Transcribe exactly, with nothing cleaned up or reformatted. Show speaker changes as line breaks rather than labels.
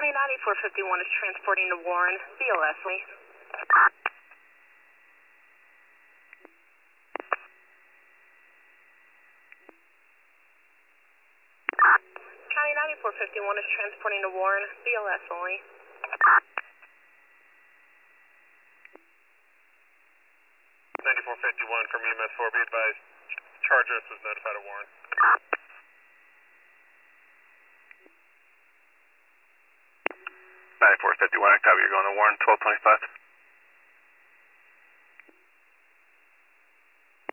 County ninety-four fifty-one is transporting to Warren. B L S, Lee. County ninety-four fifty-one is transporting to Warren. B L S only.
ninety-four fifty-one from E M S four, be advised. Chargers was notified of Warren.
ninety-four fifty-one, copy, you're going to Warren, twelve twenty-five.